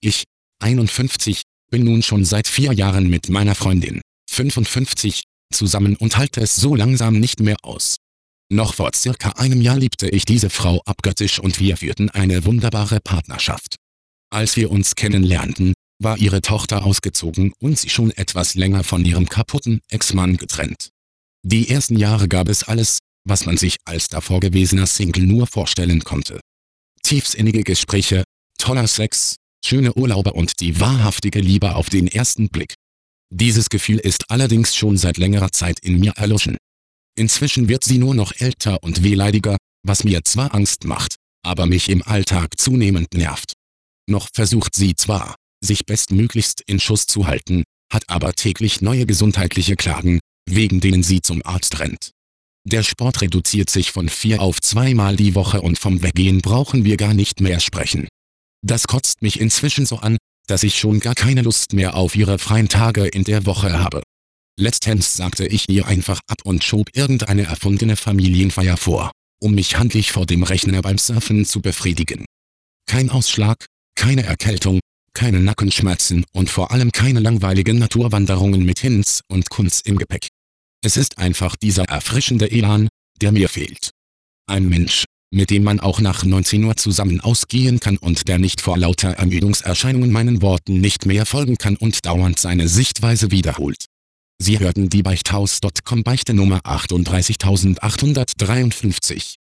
Ich, 51, bin nun schon seit 4 Jahren mit meiner Freundin, 55, zusammen und halte es so langsam nicht mehr aus. Noch vor circa einem Jahr liebte ich diese Frau abgöttisch und wir führten eine wunderbare Partnerschaft. Als wir uns kennenlernten, war ihre Tochter ausgezogen und sie schon etwas länger von ihrem kaputten Ex-Mann getrennt. Die ersten Jahre gab es alles, was man sich als davor gewesener Single nur vorstellen konnte. Tiefsinnige Gespräche, toller Sex, schöne Urlaube und die wahrhaftige Liebe auf den ersten Blick. Dieses Gefühl ist allerdings schon seit längerer Zeit in mir erloschen. Inzwischen wird sie nur noch älter und wehleidiger, was mir zwar Angst macht, aber mich im Alltag zunehmend nervt. Noch versucht sie zwar, sich bestmöglichst in Schuss zu halten, hat aber täglich neue gesundheitliche Klagen, wegen denen sie zum Arzt rennt. Der Sport reduziert sich von 4 auf 2 Mal die Woche und vom Weggehen brauchen wir gar nicht mehr sprechen. Das kotzt mich inzwischen so an, dass ich schon gar keine Lust mehr auf ihre freien Tage in der Woche habe. Letztens sagte ich ihr einfach ab und schob irgendeine erfundene Familienfeier vor, um mich handlich vor dem Rechner beim Surfen zu befriedigen. Kein Ausschlag, keine Erkältung, keine Nackenschmerzen und vor allem keine langweiligen Naturwanderungen mit Hinz und Kunz im Gepäck. Es ist einfach dieser erfrischende Elan, der mir fehlt. Ein Mensch, mit dem man auch nach 19 Uhr zusammen ausgehen kann und der nicht vor lauter Ermüdungserscheinungen meinen Worten nicht mehr folgen kann und dauernd seine Sichtweise wiederholt. Sie hörten die Beichthaus.com Beichte Nummer 38853.